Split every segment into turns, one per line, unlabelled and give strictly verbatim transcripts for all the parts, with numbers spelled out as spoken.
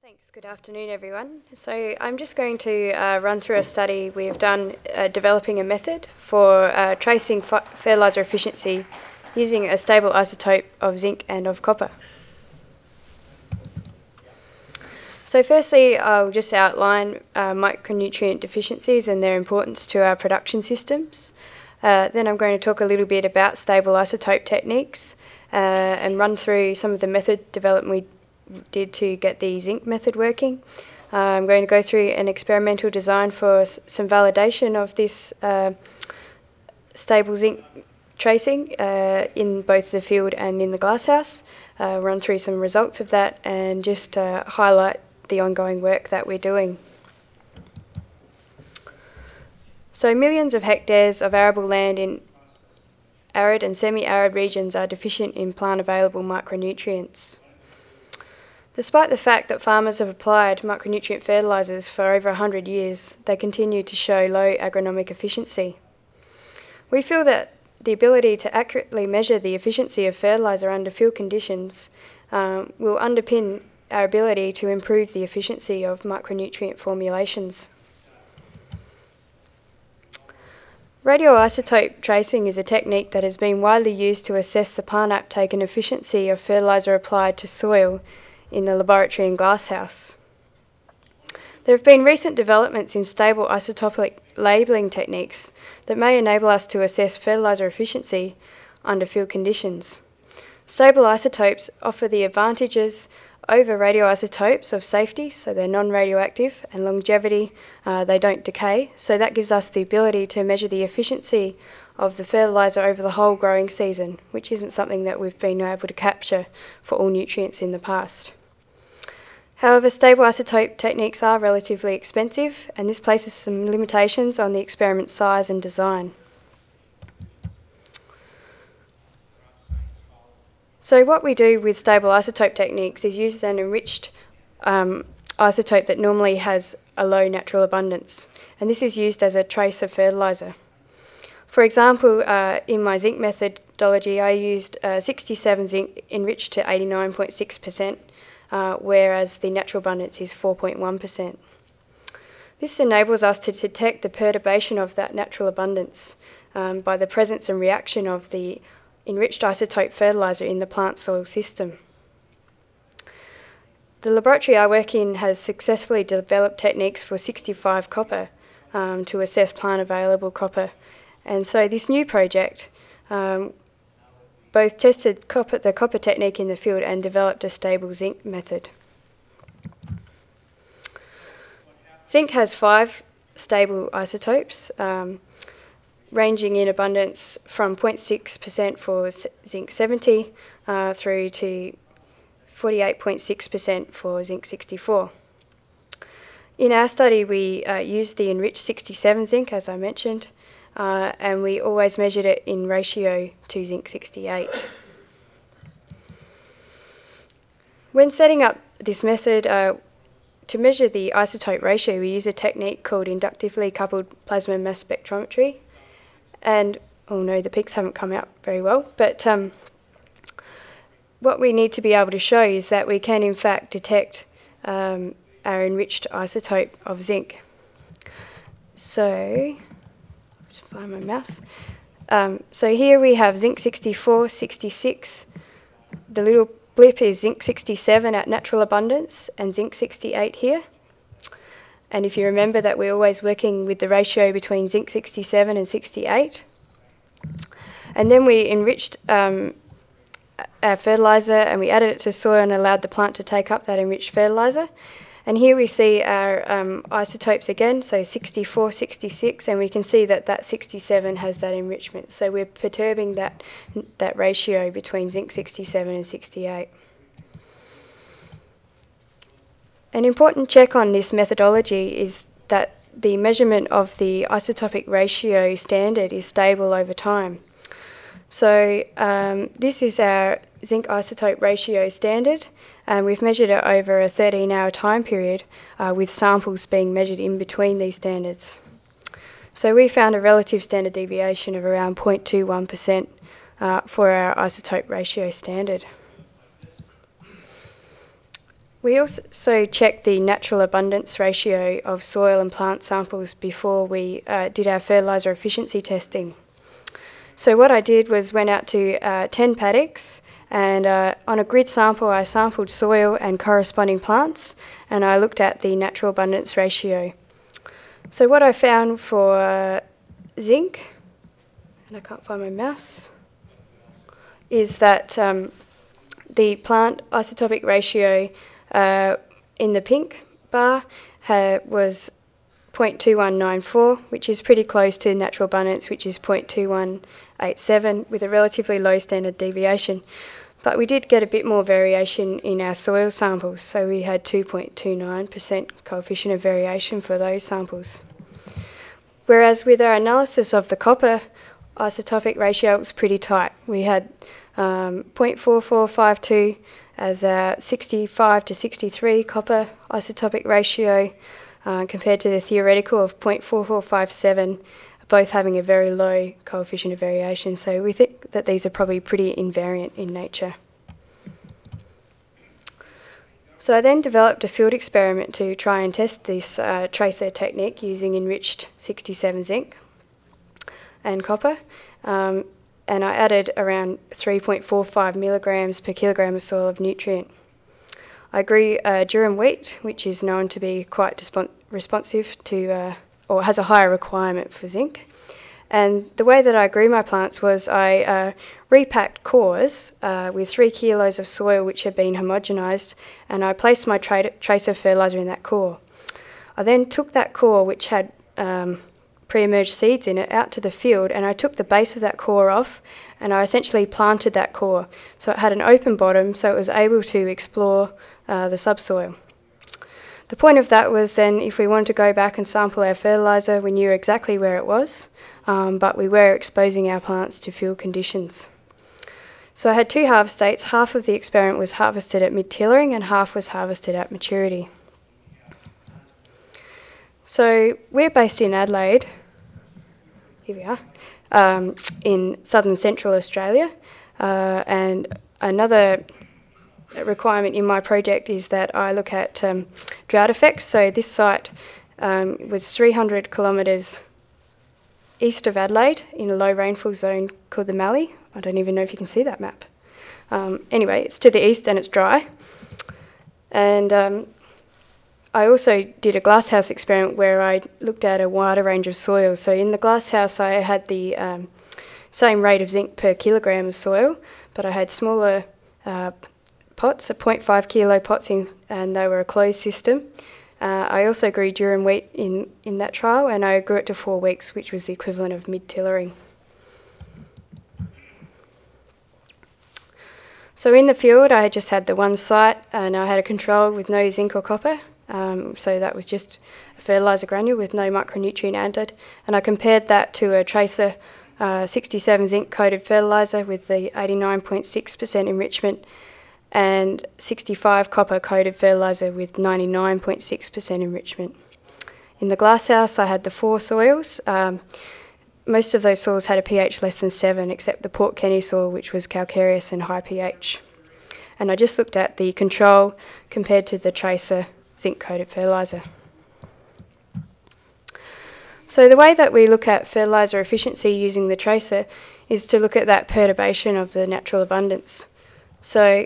Thanks. Good afternoon, everyone. So I'm just going to uh, run through a study we've done uh, developing a method for uh, tracing fertiliser efficiency using a stable isotope of zinc and of copper. So firstly, I'll just outline uh, micronutrient deficiencies and their importance to our production systems. Uh, then I'm going to talk a little bit about stable isotope techniques uh, and run through some of the method development we did to get the zinc method working. Uh, I'm going to go through an experimental design for s some validation of this uh, stable zinc tracing uh, in both the field and in the glasshouse, uh, run through some results of that and just uh, highlight the ongoing work that we're doing. So millions of hectares of arable land in arid and semi-arid regions are deficient in plant available micronutrients. Despite the fact that farmers have applied micronutrient fertilisers for over one hundred years, they continue to show low agronomic efficiency. We feel that the ability to accurately measure the efficiency of fertiliser under field conditions um, will underpin our ability to improve the efficiency of micronutrient formulations. Radioisotope tracing is a technique that has been widely used to assess the plant uptake and efficiency of fertiliser applied to soil in the laboratory and glasshouse. There have been recent developments in stable isotopic labelling techniques that may enable us to assess fertiliser efficiency under field conditions. Stable isotopes offer the advantages over radioisotopes of safety, so they're non-radioactive, and longevity, uh, they don't decay, so that gives us the ability to measure the efficiency of the fertiliser over the whole growing season, which isn't something that we've been able to capture for all nutrients in the past. However, stable isotope techniques are relatively expensive, and this places some limitations on the experiment size and design. So what we do with stable isotope techniques is use an enriched um, isotope that normally has a low natural abundance, and this is used as a trace of fertiliser. For example, uh, in my zinc methodology, I used uh, sixty-seven zinc enriched to eighty-nine point six percent, uh, whereas the natural abundance is four point one percent. This enables us to detect the perturbation of that natural abundance um, by the presence and reaction of the enriched isotope fertiliser in the plant soil system. The laboratory I work in has successfully developed techniques for sixty-five copper um, to assess plant available copper, and so this new project um, both tested copper, the copper technique in the field and developed a stable zinc method. Zinc has five stable isotopes, um, ranging in abundance from zero point six percent for zinc seventy uh, through to forty-eight point six percent for zinc sixty-four. In our study, we uh, used the enriched sixty-seven zinc, as I mentioned, uh, and we always measured it in ratio to zinc sixty-eight. When setting up this method, uh, to measure the isotope ratio, we use a technique called inductively coupled plasma mass spectrometry. And, oh no, the pics haven't come out very well, but um, what we need to be able to show is that we can in fact detect um, our enriched isotope of zinc. So, just find my mouse. Um, so here we have zinc sixty-four, sixty-six, the little blip is zinc sixty-seven at natural abundance and zinc sixty-eight here. And if you remember that we're always working with the ratio between zinc sixty-seven and sixty-eight. And then we enriched um, our fertiliser and we added it to soil and allowed the plant to take up that enriched fertiliser. And here we see our um, isotopes again, so sixty-four, sixty-six, and we can see that that sixty-seven has that enrichment. So we're perturbing that, that ratio between zinc sixty-seven and sixty-eight. An important check on this methodology is that the measurement of the isotopic ratio standard is stable over time. So um, this is our zinc isotope ratio standard, and we've measured it over a thirteen hour time period uh, with samples being measured in between these standards. So we found a relative standard deviation of around zero point two one percent uh, for our isotope ratio standard. We also checked the natural abundance ratio of soil and plant samples before we uh, did our fertiliser efficiency testing. So what I did was went out to uh, ten paddocks, and uh, on a grid sample I sampled soil and corresponding plants, and I looked at the natural abundance ratio. So what I found for uh, zinc, and I can't find my mouse, is that um, the plant isotopic ratio uh, in the pink bar ha- was zero point two one nine four, which is pretty close to natural abundance, which is zero point two one eight seven, with a relatively low standard deviation. But we did get a bit more variation in our soil samples, so we had two point two nine percent coefficient of variation for those samples. Whereas with our analysis of the copper isotopic ratio, it was pretty tight. We had um, zero point four four five two as a sixty-five to sixty-three copper isotopic ratio, uh, compared to the theoretical of zero point four four five seven, both having a very low coefficient of variation. So we think that these are probably pretty invariant in nature. So I then developed a field experiment to try and test this uh, tracer technique using enriched sixty-seven zinc and copper, um, and I added around three point four five milligrams per kilogram of soil of nutrient. I grew uh, durum wheat, which is known to be quite dispon- responsive to, uh, or has a higher requirement for zinc. And the way that I grew my plants was I uh, repacked cores uh, with three kilos of soil which had been homogenised, and I placed my tra- tracer fertiliser in that core. I then took that core, which had um, pre-emerged seeds in it, out to the field, and I took the base of that core off, and I essentially planted that core. So it had an open bottom, so it was able to explore uh, the subsoil. The point of that was then, if we wanted to go back and sample our fertiliser, we knew exactly where it was, um, but we were exposing our plants to field conditions. So I had two harvest dates. Half of the experiment was harvested at mid-tillering and half was harvested at maturity. So we're based in Adelaide, here we are, um, in southern central Australia, uh, and another requirement in my project is that I look at um, drought effects. So this site um, was three hundred kilometres east of Adelaide in a low rainfall zone called the Mallee. I don't even know if you can see that map. Um, anyway, it's to the east and it's dry. And um, I also did a glasshouse experiment where I looked at a wider range of soils. So in the glasshouse I had the um, same rate of zinc per kilogram of soil, but I had smaller uh, pots, a zero point five kilo pots, in, and they were a closed system. Uh, I also grew durum wheat in, in that trial, and I grew it to four weeks, which was the equivalent of mid-tillering. So in the field I just had the one site, and I had a control with no zinc or copper. Um, so that was just a fertiliser granule with no micronutrient added, and I compared that to a tracer uh, sixty-seven zinc coated fertiliser with the eighty-nine point six percent enrichment, and sixty-five copper coated fertiliser with ninety-nine point six percent enrichment. In the glasshouse I had the four soils. Um, most of those soils had a pH less than seven, except the Port Kenny soil, which was calcareous and high pH. And I just looked at the control compared to the tracer zinc coated fertiliser. So the way that we look at fertiliser efficiency using the tracer is to look at that perturbation of the natural abundance. So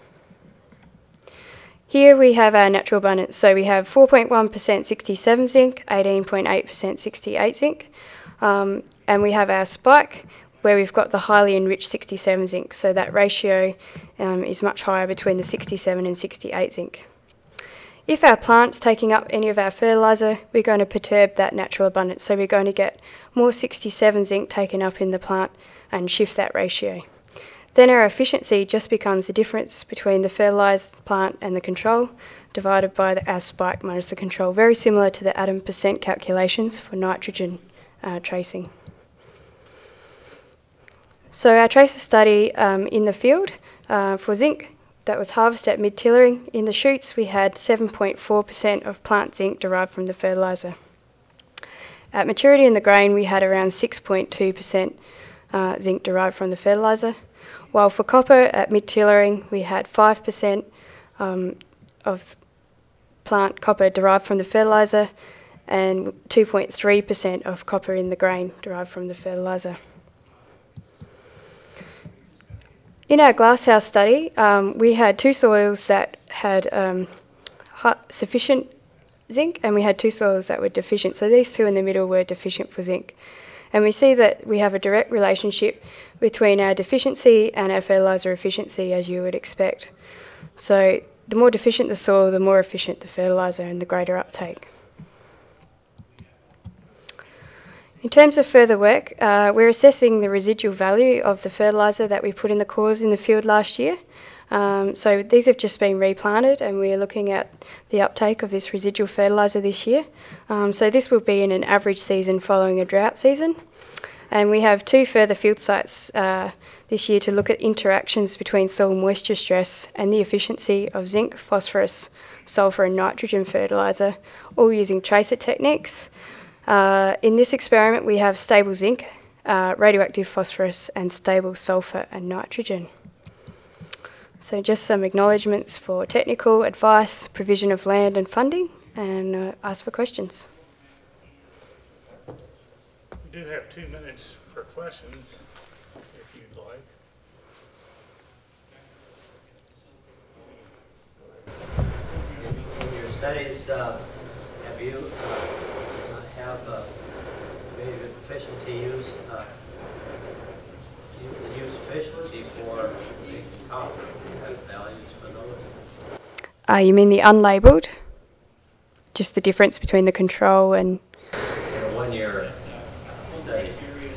here we have our natural abundance. So we have four point one percent sixty-seven zinc, eighteen point eight percent sixty-eight zinc, um, and we have our spike where we've got the highly enriched sixty-seven zinc. So that ratio um, is much higher between the sixty-seven and sixty-eight zinc. If our plant's taking up any of our fertiliser, we're going to perturb that natural abundance. So we're going to get more sixty-seven zinc taken up in the plant and shift that ratio. Then our efficiency just becomes the difference between the fertilised plant and the control, divided by the, our spike minus the control, very similar to the atom percent calculations for nitrogen uh, tracing. So our tracer study um, in the field uh, for zinc, that was harvested at mid-tillering. In the shoots we had seven point four percent of plant zinc derived from the fertiliser. At maturity in the grain we had around six point two percent uh, zinc derived from the fertiliser, while for copper at mid-tillering we had five percent um, of plant copper derived from the fertiliser, and two point three percent of copper in the grain derived from the fertiliser. In our glasshouse study, um, we had two soils that had um, sufficient zinc, and we had two soils that were deficient. So these two in the middle were deficient for zinc. And we see that we have a direct relationship between our deficiency and our fertiliser efficiency, as you would expect. So the more deficient the soil, the more efficient the fertiliser and the greater uptake. In terms of further work, uh, we're assessing the residual value of the fertiliser that we put in the cores in the field last year. Um, so these have just been replanted, and we're looking at the uptake of this residual fertiliser this year. Um, so this will be in an average season following a drought season. And we have two further field sites uh, this year to look at interactions between soil moisture stress and the efficiency of zinc, phosphorus, sulphur and nitrogen fertiliser, all using tracer techniques. Uh, in this experiment we have stable zinc, uh, radioactive phosphorus and stable sulphur and nitrogen. So just some acknowledgements for technical advice, provision of land and funding, and uh, ask for questions.
We do have two minutes for questions, if you'd like.
In your studies, uh, have you uh, have uh, maybe efficiency use uh, the use efficiency for the copper? Do you have values for those?
Uh, you mean the unlabelled? Just the difference between the control and...
In a one-year study.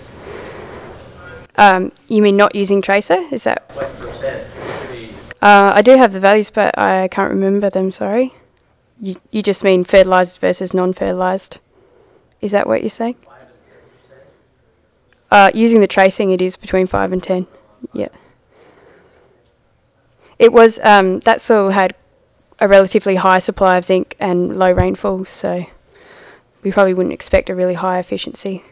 Um, you mean not using tracer? Is that...
What percent should be...
Uh, I do have the values, but I can't remember them, sorry. You, you just mean fertilised versus non-fertilised? Is that what you're saying?
five and ten percent?
Uh, using the tracing, it is between five and ten. Yeah. It was, um, that soil had a relatively high supply of zinc and low rainfall, so we probably wouldn't expect a really high efficiency.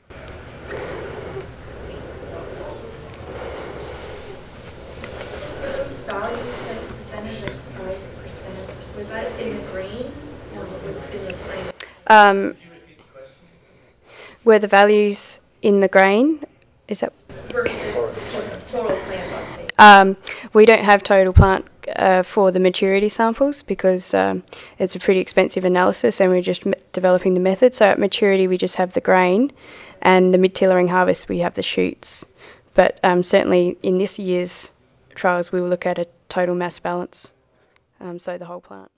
Values, like percentage, like five percent, was that in the grain or was it in the grain?
Um, were the values in the grain? Is that...
Versus just total plant uptake?
Um, we don't have total plant uh, for the maturity samples because um, it's a pretty expensive analysis and we're just m developing the method. So at maturity we just have the grain, and the mid-tillering harvest we have the shoots. But um, certainly in this year's trials we will look at a total mass balance, um, so the whole plant.